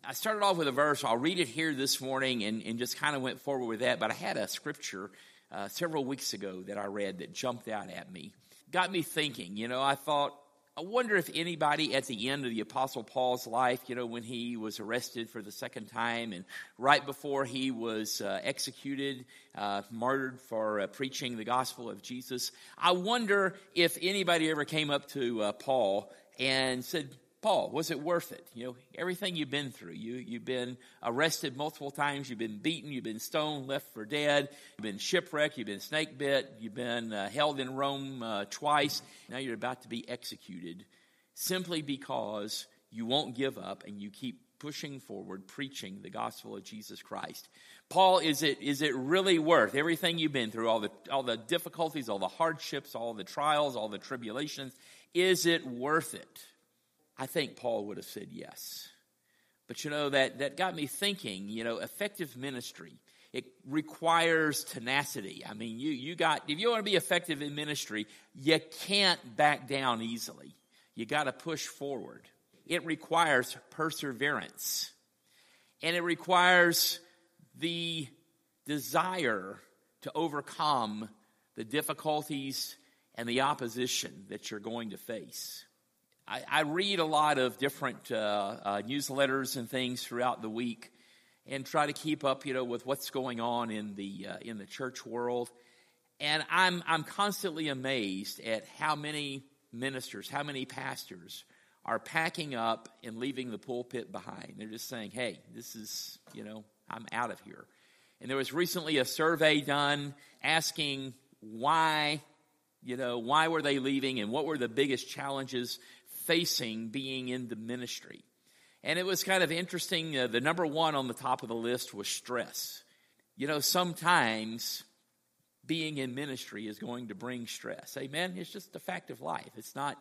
I started off with a verse. I'll read it here this morning and just kind of went forward with that. But I had a scripture several weeks ago that I read that jumped out at me. Got me thinking. I thought, I wonder if anybody at the end of the Apostle Paul's life, when he was arrested for the second time and right before he was executed, martyred for preaching the gospel of Jesus, I wonder if anybody ever came up to Paul and said, Paul, was it worth it? Everything you've been through. You've been arrested multiple times. You've been beaten. You've been stoned, left for dead. You've been shipwrecked. You've been snake bit. You've been held in Rome twice. Now you're about to be executed simply because you won't give up and you keep pushing forward, preaching the gospel of Jesus Christ. Paul, is it really worth everything you've been through, all the difficulties, all the hardships, all the trials, all the tribulations? Is it worth it? I think Paul would have said yes. But that got me thinking, effective ministry, it requires tenacity. I mean, if you want to be effective in ministry, you can't back down easily. You got to push forward. It requires perseverance. And it requires the desire to overcome the difficulties and the opposition that you're going to face. I read a lot of different newsletters and things throughout the week and try to keep up, with what's going on in the church world. And I'm constantly amazed at how many ministers, how many pastors are packing up and leaving the pulpit behind. They're just saying, hey, this is, I'm out of here. And there was recently a survey done asking why were they leaving and what were the biggest challenges facing being in the ministry. And it was kind of interesting. The number one on the top of the list was stress. Sometimes being in ministry is going to bring stress. Amen? It's just a fact of life. It's not,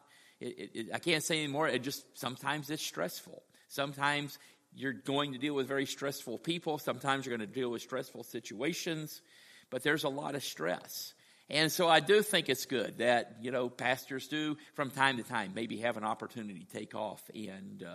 I can't say anymore. Sometimes it's stressful. Sometimes you're going to deal with very stressful people. Sometimes you're going to deal with stressful situations. But there's a lot of stress. And so I do think it's good that, pastors do from time to time maybe have an opportunity to take off and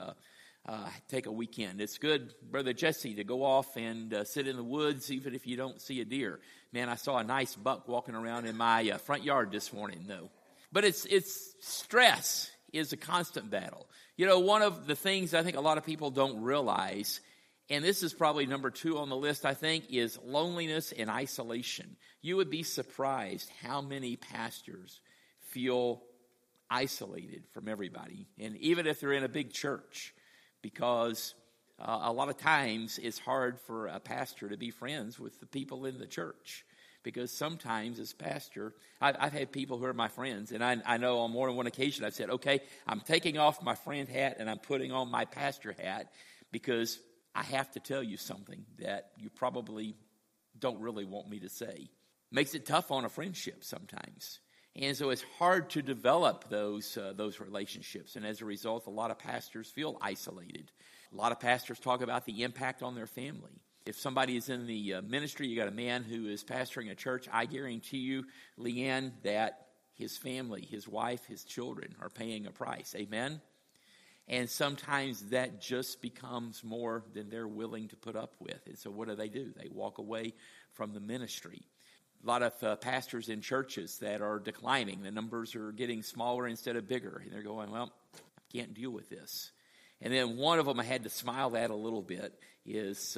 take a weekend. It's good, Brother Jesse, to go off and sit in the woods even if you don't see a deer. Man, I saw a nice buck walking around in my front yard this morning, though. But it's stress is a constant battle. One of the things I think a lot of people don't realize, and this is probably number 2 on the list, I think, is loneliness and isolation. You would be surprised how many pastors feel isolated from everybody, and even if they're in a big church, because a lot of times it's hard for a pastor to be friends with the people in the church. Because sometimes as pastor, I've had people who are my friends, and I know on more than one occasion I've said, okay, I'm taking off my friend hat and I'm putting on my pastor hat because I have to tell you something that you probably don't really want me to say. Makes it tough on a friendship sometimes. And so it's hard to develop those relationships. And as a result, a lot of pastors feel isolated. A lot of pastors talk about the impact on their family. If somebody is in the ministry, you got a man who is pastoring a church, I guarantee you, Leanne, that his family, his wife, his children are paying a price. Amen? And sometimes that just becomes more than they're willing to put up with. And so what do? They walk away from the ministry. A lot of pastors in churches that are declining. The numbers are getting smaller instead of bigger. And they're going, well, I can't deal with this. And then one of them I had to smile at a little bit is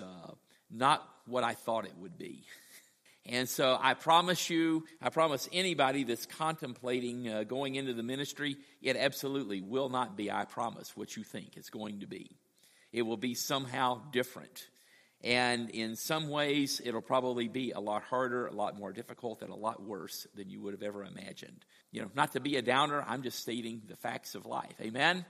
not what I thought it would be. And so I promise anybody that's contemplating going into the ministry, it absolutely will not be, I promise, what you think it's going to be. It will be somehow different. And in some ways, it'll probably be a lot harder, a lot more difficult, and a lot worse than you would have ever imagined. Not to be a downer, I'm just stating the facts of life. Amen?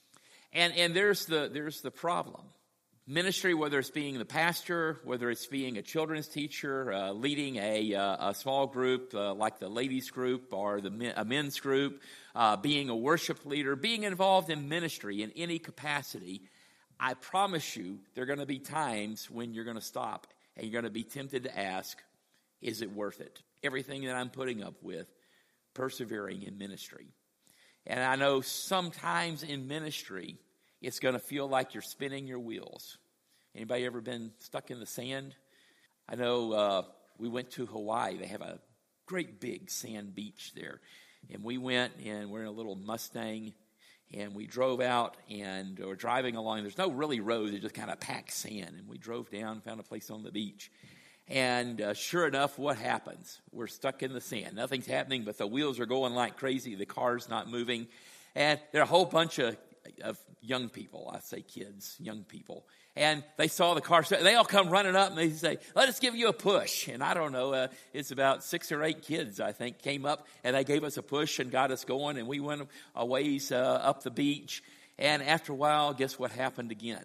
And there's the problem. Ministry, whether it's being the pastor, whether it's being a children's teacher, leading a small group like the ladies group or a men's group, being a worship leader, being involved in ministry in any capacity, I promise you there are going to be times when you're going to stop and you're going to be tempted to ask, is it worth it? Everything that I'm putting up with, persevering in ministry. And I know sometimes in ministry, it's going to feel like you're spinning your wheels. Anybody ever been stuck in the sand? I know we went to Hawaii. They have a great big sand beach there. And we went, and we're in a little Mustang, and we drove out, and we're driving along. There's no really road. It's just kind of packed sand. And we drove down, found a place on the beach. And sure enough, what happens? We're stuck in the sand. Nothing's happening, but the wheels are going like crazy. The car's not moving. And there are a whole bunch of young people. I say kids, young people. And they saw the car. They all come running up, and they say, let us give you a push. And I don't know, it's about 6 or 8 kids, I think, came up, and they gave us a push and got us going. And we went a ways up the beach. And after a while, guess what happened again?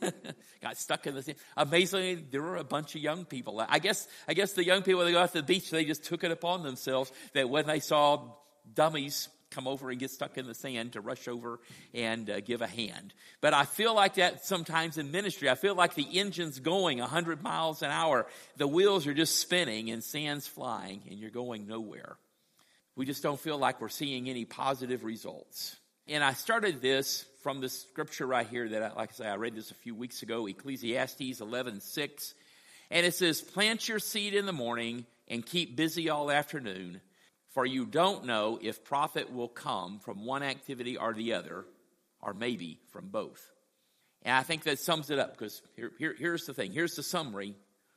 Got stuck in the sand. Amazingly, there were a bunch of young people. I guess the young people, they got to the beach, they just took it upon themselves that when they saw dummies come over and get stuck in the sand, to rush over and give a hand. But I feel like that sometimes in ministry. I feel like the engine's going 100 miles an hour. The wheels are just spinning and sand's flying, and you're going nowhere. We just don't feel like we're seeing any positive results. And I started this from the scripture right here that, like I say, I read this a few weeks ago, Ecclesiastes 11:6. And it says, plant your seed in the morning and keep busy all afternoon, for you don't know if profit will come from one activity or the other, or maybe from both. And I think that sums it up, because here's the thing. Here's the summary.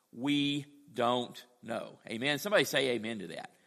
We don't know. Amen. Somebody say amen to that.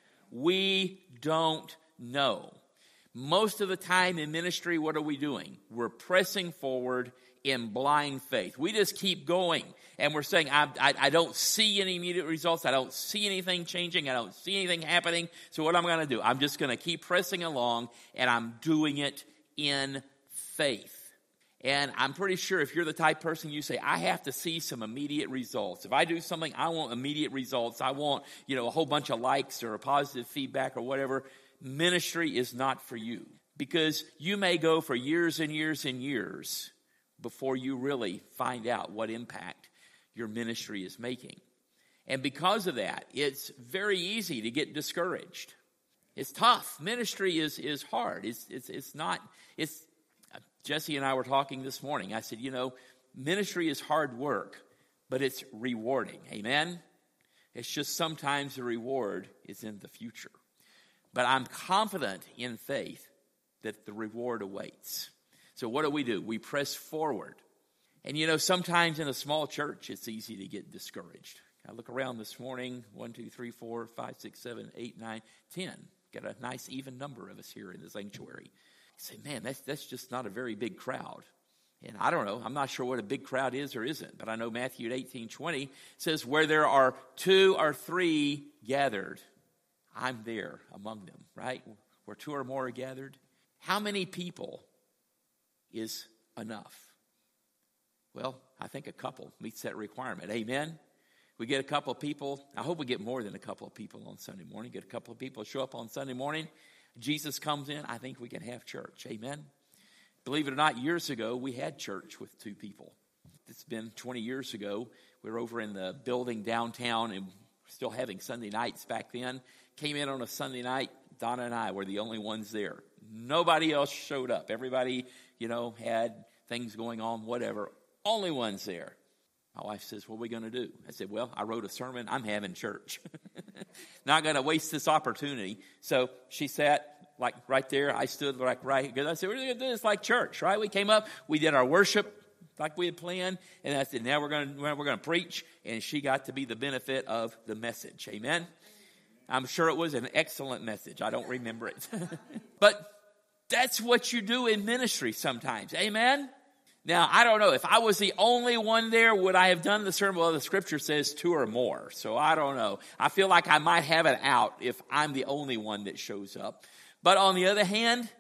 We don't know. Most of the time in ministry, what are we doing? We're pressing forward in blind faith. We just keep going. And we're saying, I don't see any immediate results. I don't see anything changing. I don't see anything happening. So what I'm going to do, I'm just going to keep pressing along, and I'm doing it in faith. And I'm pretty sure if you're the type person, you say, I have to see some immediate results. If I do something, I want immediate results. I want, a whole bunch of likes or a positive feedback or whatever. Ministry is not for you, because you may go for years and years and years before you really find out what impact your ministry is making. And because of that, it's very easy to get discouraged. It's tough. Ministry is hard. Jesse and I were talking this morning. I said, ministry is hard work, but it's rewarding. Amen? It's just sometimes the reward is in the future. But I'm confident in faith that the reward awaits. So what do? We press forward. And sometimes in a small church, it's easy to get discouraged. I look around this morning, 1, 2, 3, 4, 5, 6, 7, 8, 9, 10. Got a nice even number of us here in the sanctuary. You say, man, that's just not a very big crowd. And I don't know. I'm not sure what a big crowd is or isn't. But I know Matthew 18:20 says, where there are 2 or 3 gathered, I'm there among them, right? Where 2 or more are gathered. How many people is enough? Well, I think a couple meets that requirement. Amen? We get a couple of people. I hope we get more than a couple of people on Sunday morning. Get a couple of people show up on Sunday morning. Jesus comes in. I think we can have church. Amen? Believe it or not, years ago, we had church with 2 people. It's been 20 years ago. We were over in the building downtown and still having Sunday nights back then. Came in on a Sunday night. Donna and I were the only ones there. Nobody else showed up. Everybody, had things going on, whatever. Only ones there. My wife says, what are we going to do? I said, well, I wrote a sermon. I'm having church. Not going to waste this opportunity. So she sat like right there. I stood like right here. I said, we're going to do this like church, right? We came up. We did our worship like we had planned. And I said, now we're going to preach. And she got to be the benefit of the message. Amen? I'm sure it was an excellent message. I don't remember it. But that's what you do in ministry sometimes. Amen? Now, I don't know. If I was the only one there, would I have done the sermon? Well, the scripture says 2 or more. So I don't know. I feel like I might have it out if I'm the only one that shows up. But on the other hand,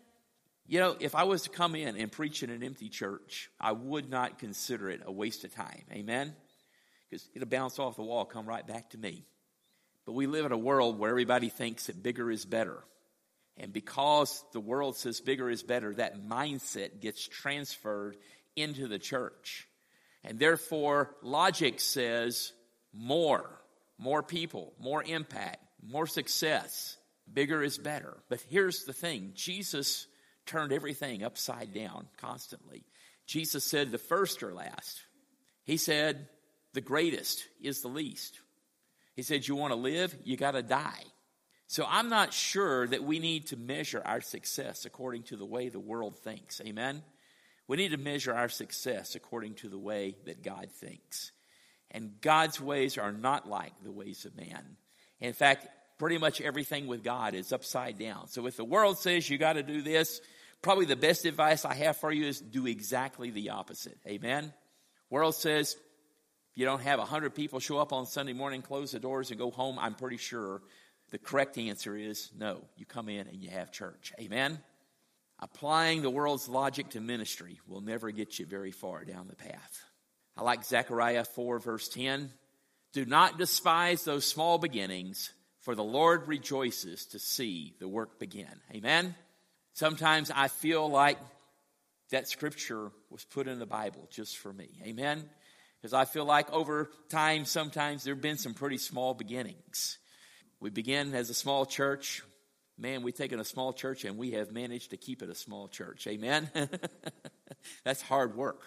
if I was to come in and preach in an empty church, I would not consider it a waste of time. Amen? Because it'll bounce off the wall, come right back to me. But we live in a world where everybody thinks that bigger is better. And because the world says bigger is better, that mindset gets transferred into the church. And therefore, logic says more people, more impact, more success. Bigger is better. But here's the thing. Jesus turned everything upside down constantly. Jesus said the first are last He said, the greatest is the least. He said, you want to live, you got to die. So I'm not sure that we need to measure our success according to the way the world thinks. Amen? We need to measure our success according to the way that God thinks. And God's ways are not like the ways of man. In fact, pretty much everything with God is upside down. So if the world says you got to do this, probably the best advice I have for you is do exactly the opposite. Amen? World says if you don't have 100 people show up on Sunday morning, close the doors and go home, I'm pretty sure the correct answer is no. You come in and you have church. Amen? Applying the world's logic to ministry will never get you very far down the path. I like Zechariah 4 verse 10. Do not despise those small beginnings, for the Lord rejoices to see the work begin. Amen? Sometimes I feel like that scripture was put in the Bible just for me. Amen? Because I feel like over time, sometimes there have been some pretty small beginnings. We begin as a small church. Man, we've taken a small church and we have managed to keep it a small church. Amen? That's hard work.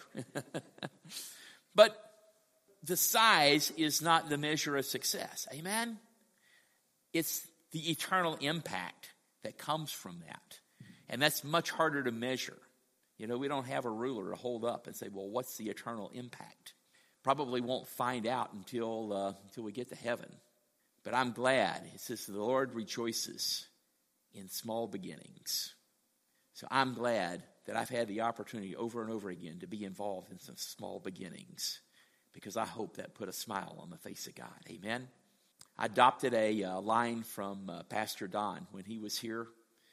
But the size is not the measure of success. Amen? It's the eternal impact that comes from that. And that's much harder to measure. You know, we don't have a ruler to hold up and say, well, what's the eternal impact? Probably won't find out until we get to heaven. But I'm glad. It says the Lord rejoices in small beginnings. So I'm glad that I've had the opportunity over and over again to be involved in some small beginnings, because I hope that put a smile on the face of God. Amen? I adopted a line from Pastor Don when he was here.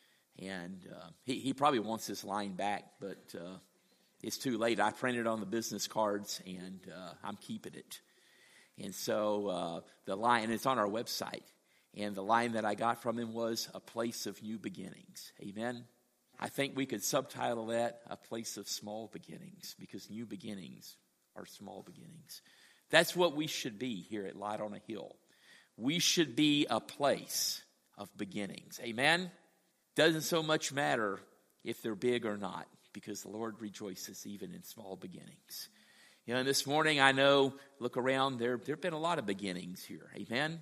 And he probably wants this line back, but it's too late. I printed it on the business cards, and I'm keeping it. And so the line, and it's on our website, and the line that I got from him was a place of new beginnings. Amen? I think we could subtitle that a place of small beginnings, because new beginnings are small beginnings. That's what we should be here at Light on a Hill. We should be a place of beginnings. Amen? Doesn't so much matter if they're big or not, because the Lord rejoices even in small beginnings. You know, this morning I know, look around, there have been a lot of beginnings here. Amen?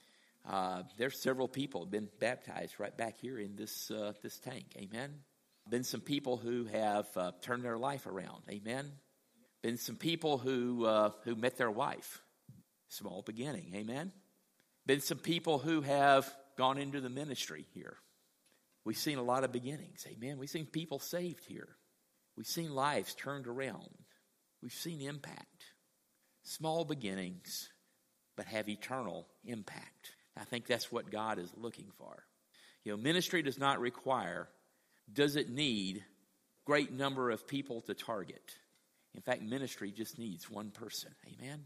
There's several people who have been baptized right back here in this tank. Amen? Been some people who have turned their life around. Amen? Been some people who met their wife. Small beginning. Amen? Been some people who have gone into the ministry here. We've seen a lot of beginnings. Amen? We've seen people saved here. We've seen lives turned around. We've seen impact. Small beginnings, but have eternal impact. I think that's what God is looking for. You know, ministry does not require, does it need great number of people to target? In fact, ministry just needs one person. Amen?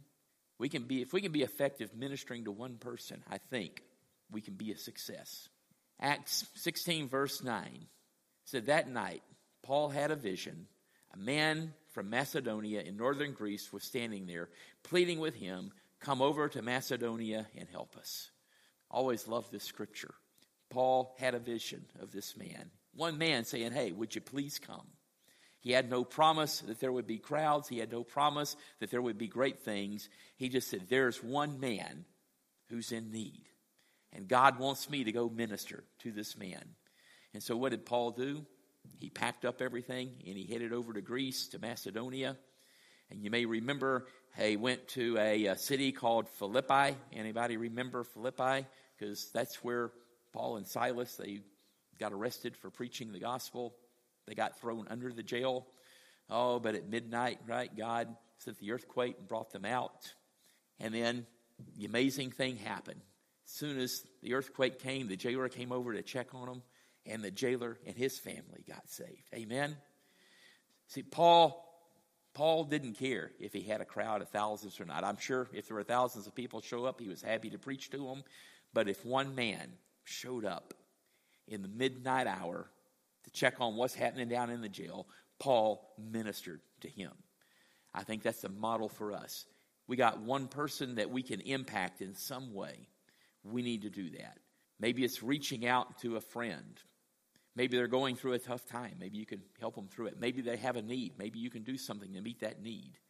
If we can be effective ministering to one person, I think we can be a success. Acts 16 verse 9 said, that night Paul had a vision. A man from Macedonia in northern Greece was standing there pleading with him, come over to Macedonia and help us. Always loved this scripture. Paul had a vision of this man. One man saying, hey, would you please come? He had no promise that there would be crowds. He had no promise that there would be great things. He just said, there's one man who's in need. And God wants me to go minister to this man. And so what did Paul do? He packed up everything and he headed over to Greece, to Macedonia. And you may remember he went to a city called Philippi. Anybody remember Philippi? Because that's where Paul and Silas, they got arrested for preaching the gospel. They got thrown under the jail. Oh, but at midnight, right, God sent the earthquake and brought them out. And then the amazing thing happened. As soon as the earthquake came, the jailer came over to check on them, and the jailer and his family got saved. Amen? See, Paul didn't care if he had a crowd of thousands or not. I'm sure if there were thousands of people show up, he was happy to preach to them. But if one man showed up in the midnight hour to check on what's happening down in the jail, Paul ministered to him. I think that's a model for us. We got one person that we can impact in some way. We need to do that. Maybe it's reaching out to a friend. Maybe they're going through a tough time. Maybe you can help them through it. Maybe they have a need. Maybe you can do something to meet that need.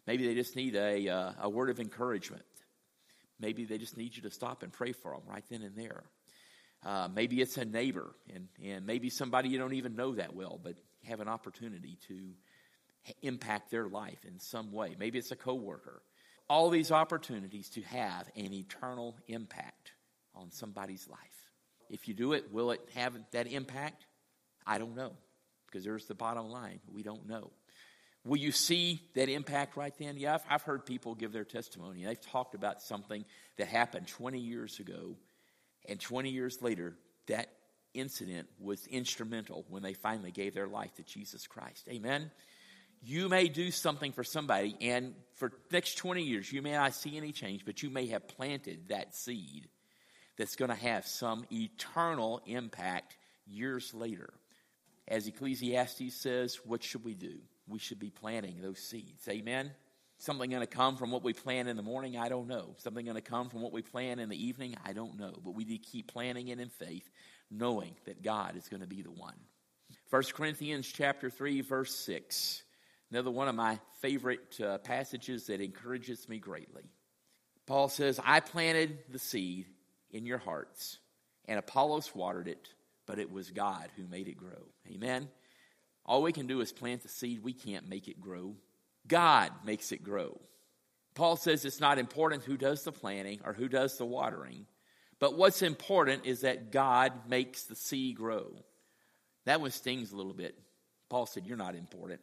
Maybe they just need a word of encouragement. Maybe they just need you to stop and pray for them right then and there. Maybe it's a neighbor, and maybe somebody you don't even know that well, but have an opportunity to impact their life in some way. Maybe it's a coworker. All these opportunities to have an eternal impact on somebody's life. If you do it, will it have that impact? I don't know, because there's the bottom line. We don't know. Will you see that impact right then? Yeah, I've heard people give their testimony. They've talked about something that happened 20 years ago, and 20 years later, that incident was instrumental when they finally gave their life to Jesus Christ. Amen? You may do something for somebody, and for the next 20 years, you may not see any change, but you may have planted that seed that's going to have some eternal impact years later. As Ecclesiastes says, what should we do? We should be planting those seeds. Amen? Something going to come from what we plant in the morning? I don't know. Something going to come from what we plant in the evening? I don't know. But we need to keep planting it in faith, knowing that God is going to be the one. 1 Corinthians chapter 3, verse 6. Another one of my favorite passages that encourages me greatly. Paul says, I planted the seed in your hearts, and Apollos watered it, but it was God who made it grow. Amen? All we can do is plant the seed. We can't make it grow. God makes it grow. Paul says it's not important who does the planting or who does the watering, but what's important is that God makes the seed grow. That one stings a little bit. Paul said, you're not important.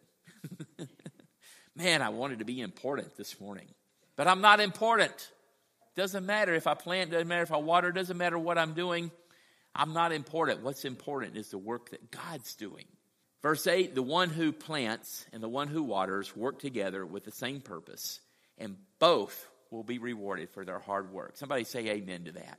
Man, I wanted to be important this morning, but I'm not important. Doesn't matter if I plant, doesn't matter if I water, doesn't matter what I'm doing. I'm not important. What's important is the work that God's doing. Verse 8, the one who plants and the one who waters work together with the same purpose, and both will be rewarded for their hard work. Somebody say amen to that.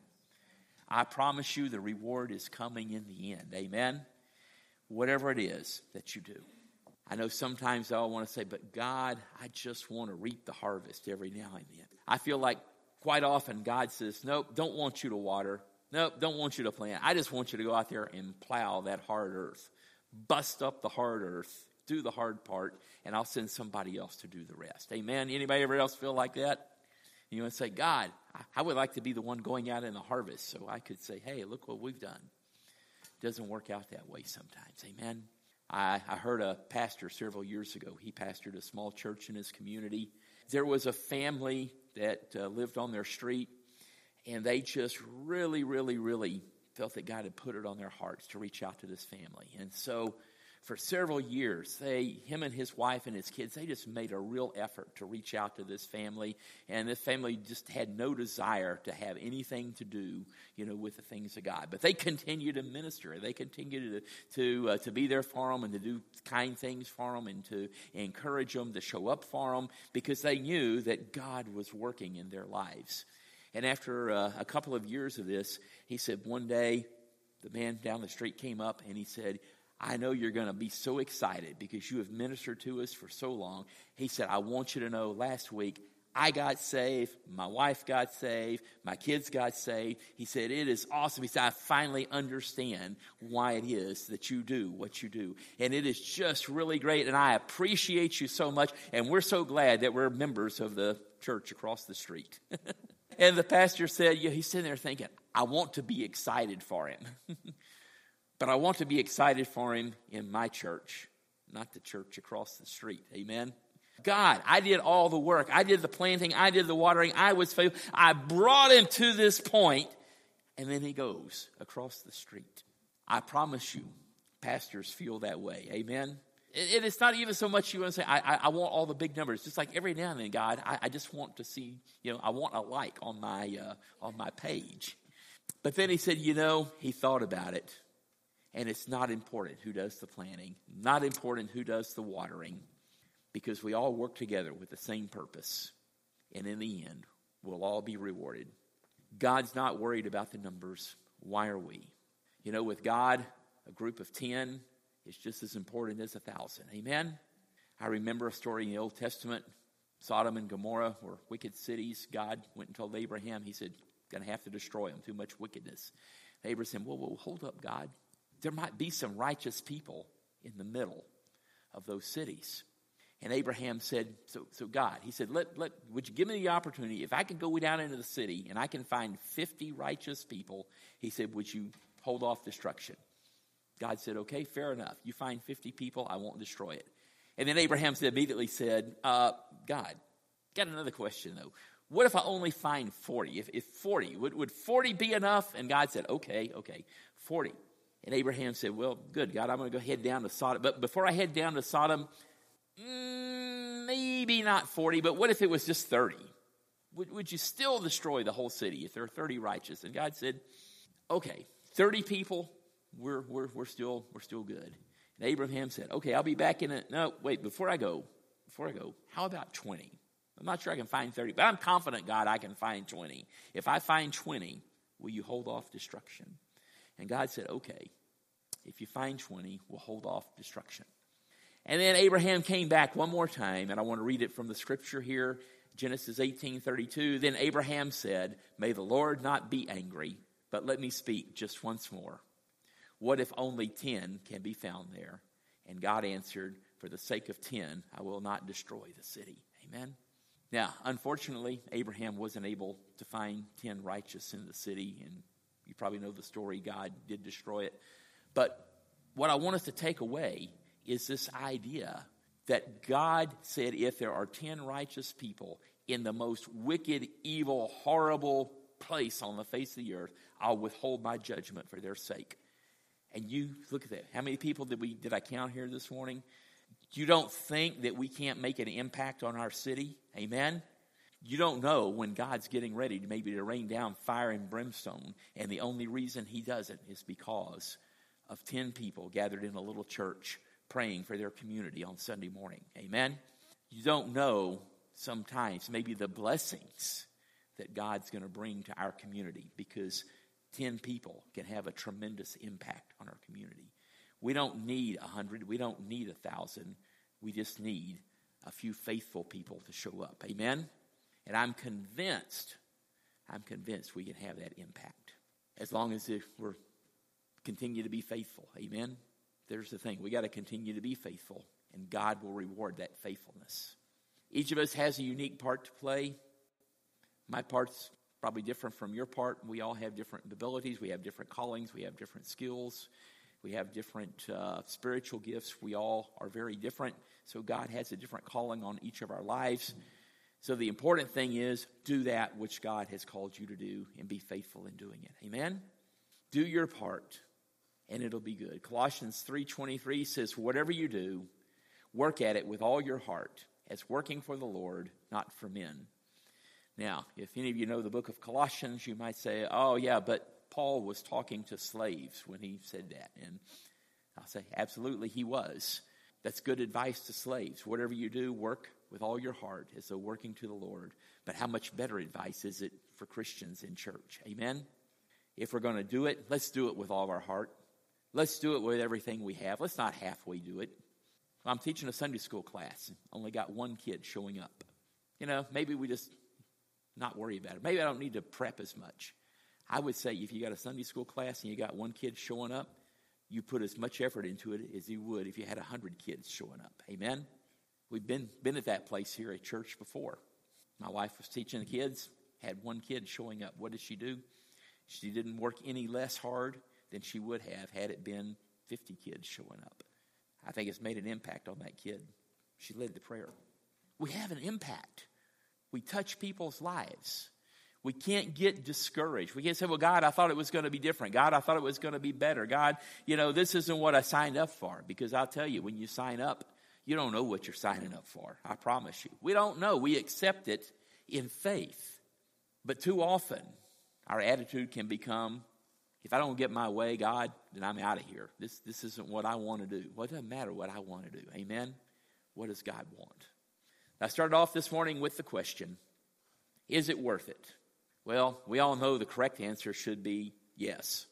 I promise you the reward is coming in the end. Amen? Whatever it is that you do. I know sometimes I want to say, but God, I just want to reap the harvest every now and then. I feel like quite often God says, nope, don't want you to water. Nope, don't want you to plant. I just want you to go out there and plow that hard earth. Bust up the hard earth. Do the hard part, and I'll send somebody else to do the rest. Amen? Anybody ever else feel like that? You want to say, God, I would like to be the one going out in the harvest, so I could say, hey, look what we've done. It doesn't work out that way sometimes. Amen? I heard a pastor several years ago. He pastored a small church in his community. There was a family that lived on their street, and they just really, really, really felt that God had put it on their hearts to reach out to this family. And so for several years, him and his wife and his kids, they just made a real effort to reach out to this family. And this family just had no desire to have anything to do, with the things of God. But they continued to minister. They continued to be there for them and to do kind things for them and to encourage them, to show up for them, because they knew that God was working in their lives. And after a couple of years of this, he said one day the man down the street came up and he said, I know you're going to be so excited because you have ministered to us for so long. He said, I want you to know last week I got saved, my wife got saved, my kids got saved. He said, it is awesome. He said, I finally understand why it is that you do what you do. And it is just really great, and I appreciate you so much, and we're so glad that we're members of the church across the street. And the pastor said, he's sitting there thinking, I want to be excited for him. But I want to be excited for him in my church, not the church across the street. Amen? God, I did all the work. I did the planting. I did the watering. I was faithful. I brought him to this point, and then he goes across the street. I promise you, pastors feel that way. Amen? It's not even so much you want to say, I want all the big numbers. Just like every now and then, God, I just want to see, I want a like on my page. But then he said, he thought about it. And it's not important who does the planting, not important who does the watering, because we all work together with the same purpose. And in the end, we'll all be rewarded. God's not worried about the numbers. Why are we? With God, a group of 10 is just as important as 1,000. Amen? I remember a story in the Old Testament. Sodom and Gomorrah were wicked cities. God went and told Abraham, he said, going to have to destroy them, too much wickedness. Abraham said, whoa, hold up, God. There might be some righteous people in the middle of those cities. And Abraham said, so God, he said, would you give me the opportunity, if I can go down into the city and I can find 50 righteous people, he said, would you hold off destruction? God said, okay, fair enough. You find 50 people, I won't destroy it. And then Abraham immediately said, God, got another question though. What if I only find 40? If 40, would 40 be enough? And God said, okay, 40. And Abraham said, well, good, God, I'm going to go head down to Sodom. But before I head down to Sodom, maybe not 40, but what if it was just 30? Would you still destroy the whole city if there are 30 righteous? And God said, okay, 30 people, we're still good. And Abraham said, okay, I'll be back in it. No, wait, before I go, how about 20? I'm not sure I can find 30, but I'm confident, God, I can find 20. If I find 20, will you hold off destruction? And God said, okay, if you find 20, we'll hold off destruction. And then Abraham came back one more time, and I want to read it from the scripture here, Genesis 18:32. Then Abraham said, may the Lord not be angry, but let me speak just once more. What if only 10 can be found there? And God answered, for the sake of 10, I will not destroy the city. Amen. Now, unfortunately, Abraham wasn't able to find 10 righteous in the city, and you probably know the story. God did destroy it. But what I want us to take away is this idea that God said if there are 10 righteous people in the most wicked, evil, horrible place on the face of the earth, I'll withhold my judgment for their sake. And you look at that. How many people did I count here this morning? You don't think that we can't make an impact on our city? Amen? You don't know when God's getting ready to rain down fire and brimstone, and the only reason he does it is because of 10 people gathered in a little church praying for their community on Sunday morning. Amen? You don't know sometimes maybe the blessings that God's going to bring to our community, because 10 people can have a tremendous impact on our community. We don't need 100. We don't need 1,000. We just need a few faithful people to show up. Amen? And I'm convinced we can have that impact as long as we're continue to be faithful. Amen? There's the thing. We got to continue to be faithful, and God will reward that faithfulness. Each of us has a unique part to play. My part's probably different from your part. We all have different abilities. We have different callings. We have different skills. We have different spiritual gifts. We all are very different. So God has a different calling on each of our lives. So the important thing is do that which God has called you to do and be faithful in doing it. Amen? Do your part, and it'll be good. Colossians 3:23 says, whatever you do, work at it with all your heart, as working for the Lord, not for men. Now, if any of you know the book of Colossians, you might say, oh yeah, but Paul was talking to slaves when he said that. And I'll say, absolutely he was. That's good advice to slaves. Whatever you do, work with all your heart as though working to the Lord. But how much better advice is it for Christians in church? Amen? If we're going to do it, let's do it with all of our heart. Let's do it with everything we have. Let's not halfway do it. I'm teaching a Sunday school class. Only got one kid showing up. Maybe we just not worry about it. Maybe I don't need to prep as much. I would say if you got a Sunday school class and you got one kid showing up, you put as much effort into it as you would if you had 100 kids showing up. Amen? We've been at that place here at church before. My wife was teaching the kids, had one kid showing up. What did she do? She didn't work any less hard than she would have had it been 50 kids showing up. I think it's made an impact on that kid. She led the prayer. We have an impact. We touch people's lives. We can't get discouraged. We can't say, well, God, I thought it was going to be different. God, I thought it was going to be better. God, this isn't what I signed up for. Because I'll tell you, when you sign up, you don't know what you're signing up for. I promise you. We don't know. We accept it in faith. But too often, our attitude can become, if I don't get my way, God, then I'm out of here. This isn't what I want to do. Well, it doesn't matter what I want to do. Amen? What does God want? I started off this morning with the question, is it worth it? Well, we all know the correct answer should be yes.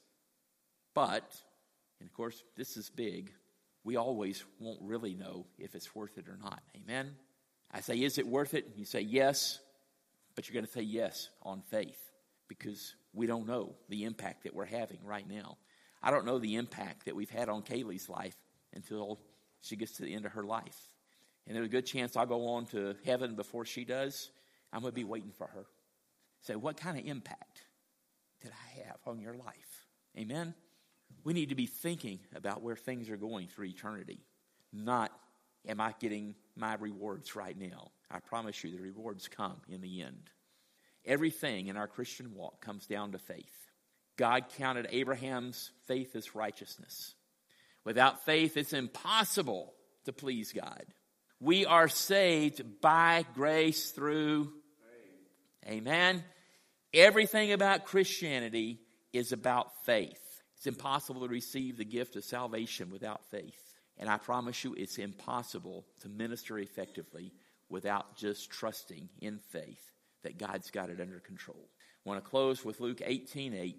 But, and of course, this is big, we always won't really know if it's worth it or not. Amen? I say, is it worth it? And you say yes, but you're going to say yes on faith because we don't know the impact that we're having right now. I don't know the impact that we've had on Kaylee's life until she gets to the end of her life. and there's a good chance I'll go on to heaven before she does, I'm going to be waiting for her. Say, what kind of impact did I have on your life? Amen? We need to be thinking about where things are going for eternity. Not, am I getting my rewards right now? I promise you the rewards come in the end. Everything in our Christian walk comes down to faith. God counted Abraham's faith as righteousness. Without faith, it's impossible to please God. We are saved by grace through faith. Amen. Everything about Christianity is about faith. It's impossible to receive the gift of salvation without faith. And I promise you, it's impossible to minister effectively without just trusting in faith that God's got it under control. I want to close with Luke 18:8.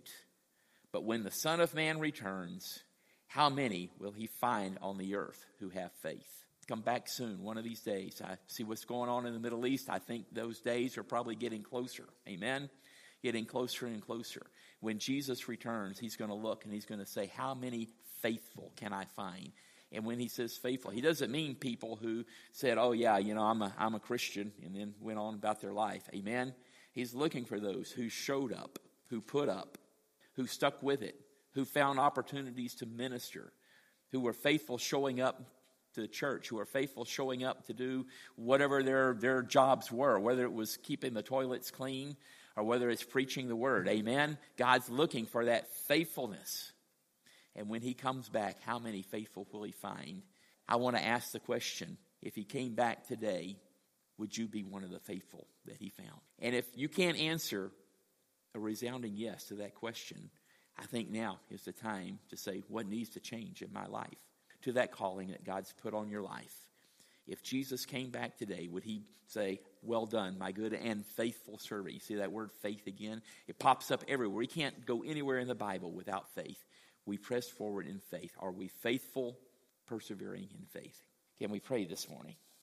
But when the Son of Man returns, how many will he find on the earth who have faith? Come back soon, one of these days. I see what's going on in the Middle East. I think those days are probably getting closer. Amen? Getting closer and closer. When Jesus returns, he's going to look and he's going to say, how many faithful can I find? And when he says faithful, he doesn't mean people who said, oh yeah, I'm a Christian, and then went on about their life. Amen? He's looking for those who showed up, who put up, who stuck with it, who found opportunities to minister, who were faithful showing up to the church, who were faithful showing up to do whatever their jobs were, whether it was keeping the toilets clean or whether it's preaching the word. Amen? God's looking for that faithfulness. And when he comes back, how many faithful will he find? I want to ask the question, if he came back today, would you be one of the faithful that he found? And if you can't answer a resounding yes to that question, I think now is the time to say, what needs to change in my life? To that calling that God's put on your life. If Jesus came back today, would he say, well done, my good and faithful servant? You see that word faith again? It pops up everywhere. You can't go anywhere in the Bible without faith. We press forward in faith. Are we faithful, persevering in faith? Can we pray this morning?